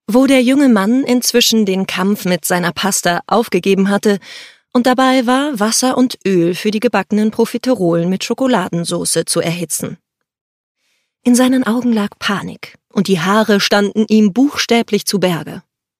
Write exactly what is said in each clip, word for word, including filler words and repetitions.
Wo der junge Mann inzwischen den Kampf mit seiner Pasta aufgegeben hatte und dabei war, Wasser und Öl für die gebackenen Profiterolen mit Schokoladensauce zu erhitzen. In seinen Augen lag Panik und die Haare standen ihm buchstäblich zu Berge.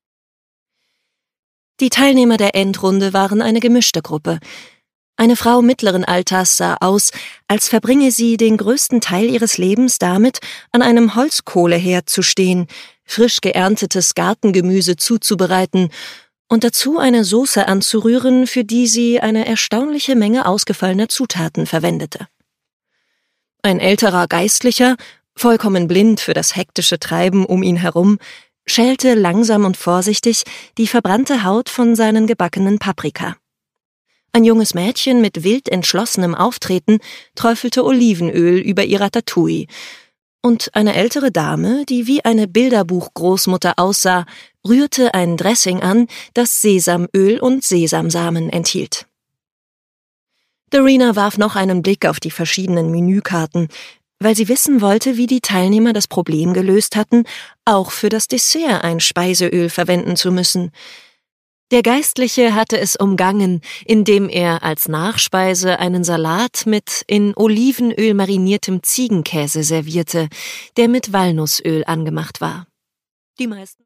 Die Teilnehmer der Endrunde waren eine gemischte Gruppe. Eine Frau mittleren Alters sah aus, als verbringe sie den größten Teil ihres Lebens damit, an einem Holzkohleherd zu stehen, frisch geerntetes Gartengemüse zuzubereiten und dazu eine Sauce anzurühren, für die sie eine erstaunliche Menge ausgefallener Zutaten verwendete. Ein älterer Geistlicher, vollkommen blind für das hektische Treiben um ihn herum, schälte langsam und vorsichtig die verbrannte Haut von seinen gebackenen Paprika. Ein junges Mädchen mit wild entschlossenem Auftreten träufelte Olivenöl über ihr Ratatouille, und eine ältere Dame, die wie eine Bilderbuchgroßmutter aussah, rührte ein Dressing an, das Sesamöl und Sesamsamen enthielt. Dorina warf noch einen Blick auf die verschiedenen Menükarten, weil sie wissen wollte, wie die Teilnehmer das Problem gelöst hatten, auch für das Dessert ein Speiseöl verwenden zu müssen. Der Geistliche hatte es umgangen, indem er als Nachspeise einen Salat mit in Olivenöl mariniertem Ziegenkäse servierte, der mit Walnussöl angemacht war. Die meisten